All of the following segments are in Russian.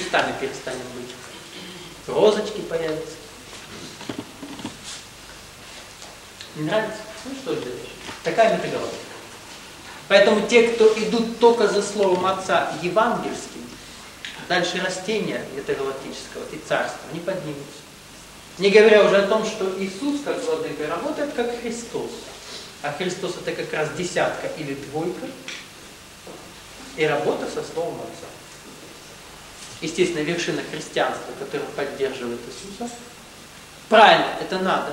крестами перестанем быть. Розочки появятся. Не нравится? Ну что же делаешь? Такая метагалактика. Поэтому те, кто идут только за словом Отца евангельским, дальше растения метагалактического и царства не поднимутся. Не говоря уже о том, что Иисус, как владыка, работает как Христос. А Христос это как раз десятка или двойка. И работа со словом Отца. Естественно, вершина христианства, которая поддерживает Иисуса. Правильно, это надо.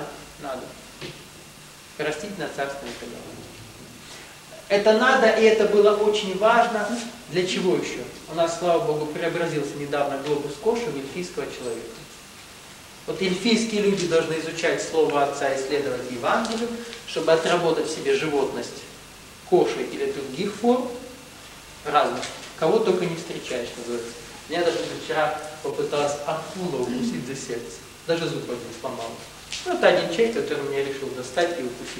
Растить на царственной метагалактике. Это надо, и это было очень важно. Для чего еще? У нас, слава Богу, преобразился недавно глобус Коши в эльфийского человека. Вот эльфийские люди должны изучать Слово Отца, исследовать Евангелие, чтобы отработать в себе животность Коши или других форм разных. Кого только не встречаешь, называется. Меня даже вчера попыталась акула укусить за сердце. Даже зуб один сломал. Ну, это один человек, который меня решил достать и укусить.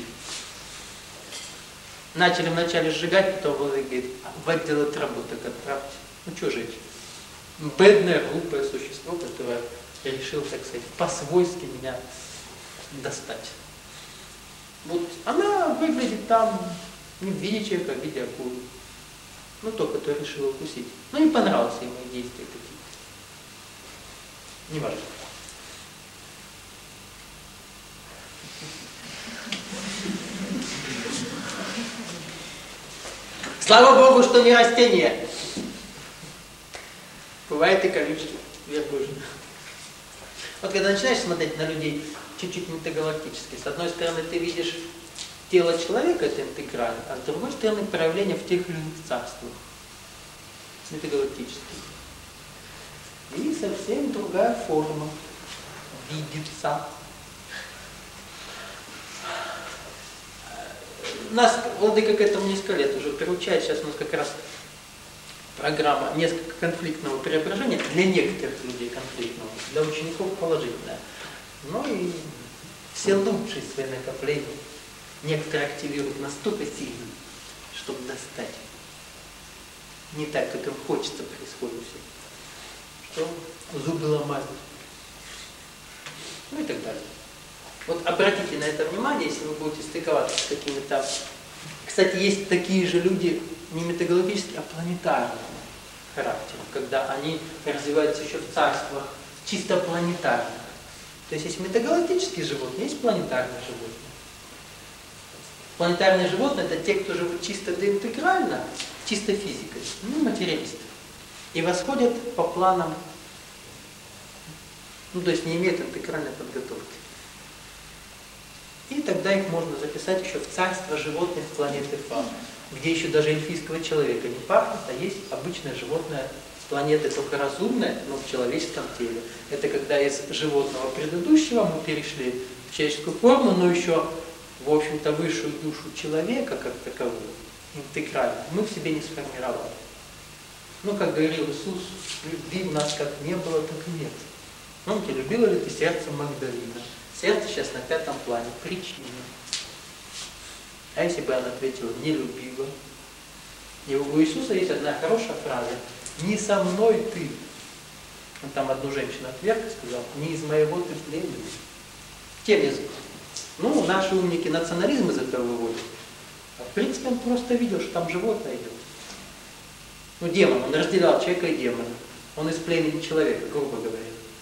Начали вначале сжигать, потом он говорит, в отдел отработок отправьте. Ну, что жечь? Бедное, глупое существо, которое решил, так сказать, по-свойски меня достать. Вот она выглядит там не в виде человека, а в виде акулы. Ну, то, которое решил укусить. Ну, не понравилось ему действия какие-то. Не важно. Слава Богу, что не растение. Бывает и колючки, верблюжины. Вот когда начинаешь смотреть на людей чуть-чуть метагалактически, с одной стороны ты видишь тело человека, это интегрально, а с другой стороны проявление в тех или иных царствах метагалактических. И совсем другая форма видится. Нас, владыка, к этому несколько лет уже приучает. Сейчас у нас как раз программа несколько конфликтного преображения. Для некоторых людей конфликтного, для учеников положительная. Но и все лучшие свои накопления некоторые активируют настолько сильно, чтобы достать. Не так, как им хочется, происходит все. Что зубы ломают. Ну и так далее. Вот обратите на это внимание, если вы будете стыковаться с какими-то... Кстати, есть такие же люди, не метагалактические, а планетарного характера, когда они развиваются еще в царствах чисто планетарных. То есть есть метагалактические животные, есть планетарные животные. Планетарные животные – это те, кто живут чисто деинтегрально, чисто физикой, ну, материалисты. И восходят по планам, ну, то есть не имеют интегральной подготовки. И тогда их можно записать еще в царство животных планеты Фа, где еще даже эльфийского человека не пахнет, а есть обычное животное с планеты, только разумное, но в человеческом теле. Это когда из животного предыдущего мы перешли в человеческую форму, но еще, в общем-то, высшую душу человека, как таковую, интегрально, мы в себе не сформировали. Ну, как говорил Иисус, любви у нас как не было, так и нет. Помните, любила ли ты сердце Магдалина? Сердце сейчас на 5-м плане, причина. А если бы она ответила, не любила? И у Иисуса есть одна хорошая фраза. Не со мной ты. Он там одну женщину отверг и сказал, не из моего ты племени. Тем языком. Ну, наши умники национализм из этого выводят. А в принципе он просто видел, что там животное идет. Ну, демон, он разделял человека и демона. Он из племени человека, грубо говоря.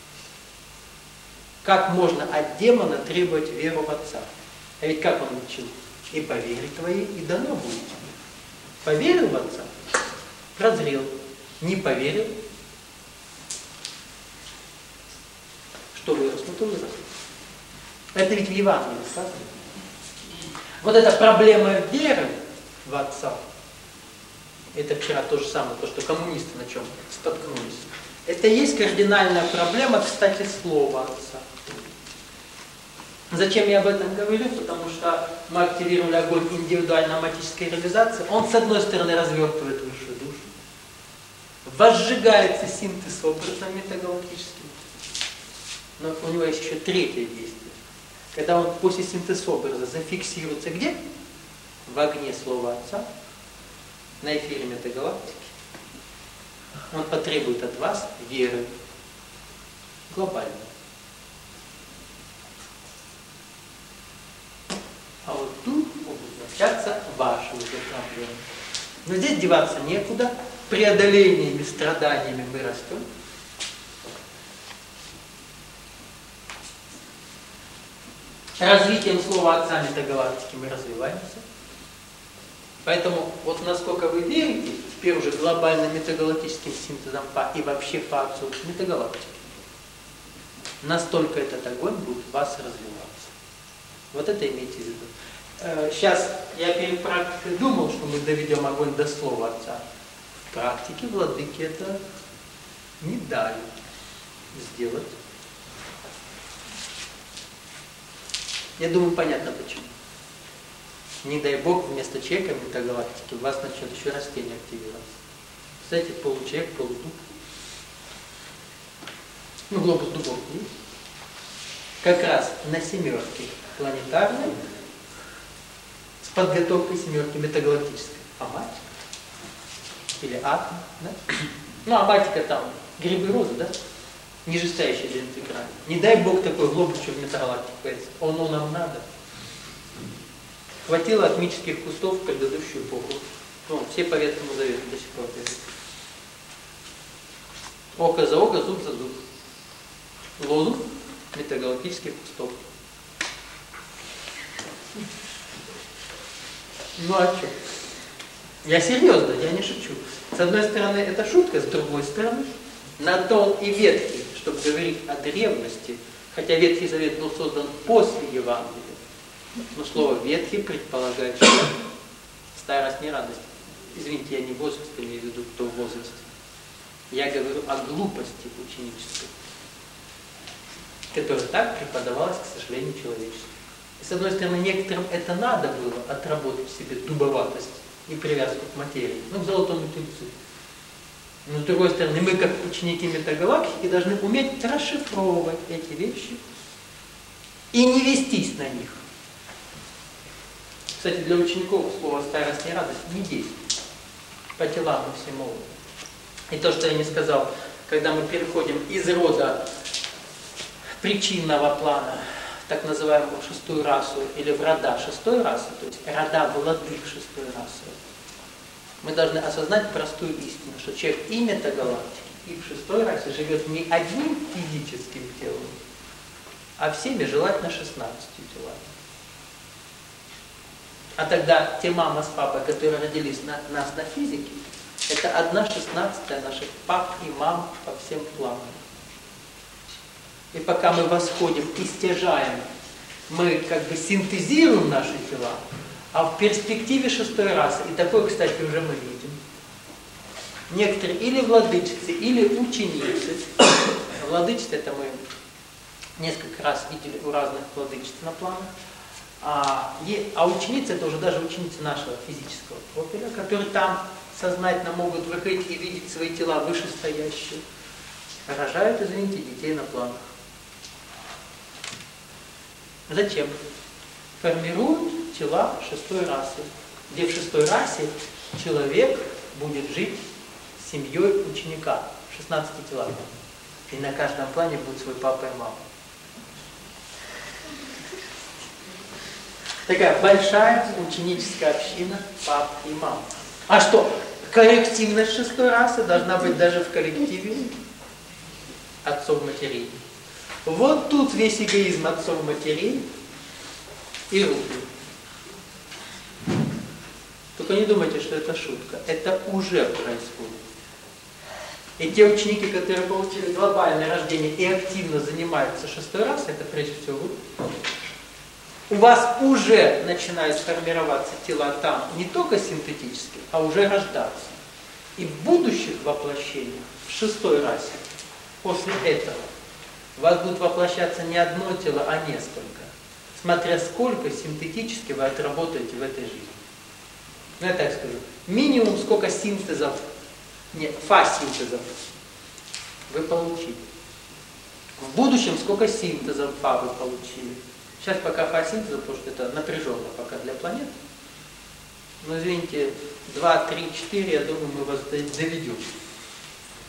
Как можно от демона требовать веру в Отца? А ведь как он учил? И по вере твоей и дано будет. Поверил в Отца? Прозрел. Не поверил? Что выросло, то выросло. Это ведь в Евангелии сказано. Вот эта проблема веры в Отца, это вчера то же самое, то, что коммунисты на чем споткнулись. Это и есть кардинальная проблема, кстати, слова Отца. Зачем я об этом говорю? Потому что мы активировали огонь индивидуально-аматической реализации. Он, с одной стороны, развертывает высшую душу. Возжигается синтез образом метагалактическим. Но у него есть еще третье действие. Когда он после синтеза образа зафиксируется где? В огне слова Отца, на эфире метагалактики. Он потребует от вас веры. Глобально. А вот тут могут начаться ваши уже проблемы. Но здесь деваться некуда. Преодолениями, страданиями мы растем. Развитием слова Отца метагалактики мы развиваемся. Поэтому вот насколько вы верите, теперь уже глобальным метагалактическим синтезом и вообще по Отцу метагалактики, настолько этот огонь будет в вас развиваться. Вот это имейте в виду. Сейчас я перед практикой думал, что мы доведем огонь до слова Отца. В практике владыки это не дали сделать. Я думаю, понятно почему. Не дай Бог, вместо человека метагалактики у вас начнет еще растение активироваться. Кстати, получеловек, полудуб. Ну, глобус дубов есть. Как раз на семерке планетарной с подготовкой семерки метагалактической. Аматика. Или атом, да? Ну, аматика там грибы розы, да? Нижестоящие дентрокраны. Не дай Бог такой глобус, что в метагалактике появится. Оно нам надо. Хватило атмических кустов в предыдущую эпоху. Ну, все по Ветхому Завету до сих пор появятся. Око за око, зуб за зуб. Лозунг метагалактических кустов. Ну а что? Я серьезно, я не шучу. С одной стороны это шутка, с другой стороны на том и Ветхий, чтобы говорить о древности, хотя Ветхий Завет был создан после Евангелия, но слово «ветхий» предполагает, что старость не радость. Извините, я не возраст имею в виду, кто в возрасте. Я говорю о глупости ученической, которая так преподавалась, к сожалению, человечеству. И с одной стороны, некоторым это надо было отработать в себе дубоватость и привязку к материи, ну, к золотому тельцу. Но с другой стороны, мы, как ученики метагалактики, должны уметь расшифровывать эти вещи и не вестись на них. Кстати, для учеников слово «старость» и «радость» не действует. По телам мы все молоды. И то, что я не сказал, когда мы переходим из рода причинного плана, так называемую шестую расу, или в рода шестой расы, то есть рода владык шестой расы, мы должны осознать простую истину, что человек и метагалактики, и в шестой расе живет не одним физическим телом, а всеми, желательно, 16 телами. А тогда те мама с папой, которые родились нас на физике, это 1/16 наших пап и мам по всем планам. И пока мы восходим и стяжаем, мы как бы синтезируем наши тела, а в перспективе шестой расы, и такое, кстати, уже мы видим, некоторые или владычицы, или ученицы, владычицы это мы несколько раз видели у разных владычиц на планах, а ученицы это уже даже ученицы нашего физического профиля, которые там сознательно могут выходить и видеть свои тела вышестоящие, рожают, извините, детей на планах. Зачем? Формируют тела шестой расы, где в шестой расе человек будет жить с семьей ученика, 16 телами. И на каждом плане будет свой папа и мама. Такая большая ученическая община пап и мам. А что? Коллективность шестой расы должна быть даже в коллективе отцов-матерей. Вот тут весь эгоизм отцов-матерей и рухнет. Только не думайте, что это шутка. Это уже происходит. И те ученики, которые получили глобальное рождение и активно занимаются шестой расой, это прежде всего вы. У вас уже начинают формироваться тела там не только синтетически, а уже рождаться. И в будущих воплощениях, в шестой расе, после этого, у вас будет воплощаться не одно тело, а несколько. Смотря сколько синтетически вы отработаете в этой жизни. Ну, я так скажу. Минимум сколько синтезов, фа-синтезов вы получили. В будущем сколько синтезов фа вы получили. Сейчас пока фа-синтезов, потому что это напряженно пока для планет. Но извините, 2, 3, 4, я думаю, мы вас доведем.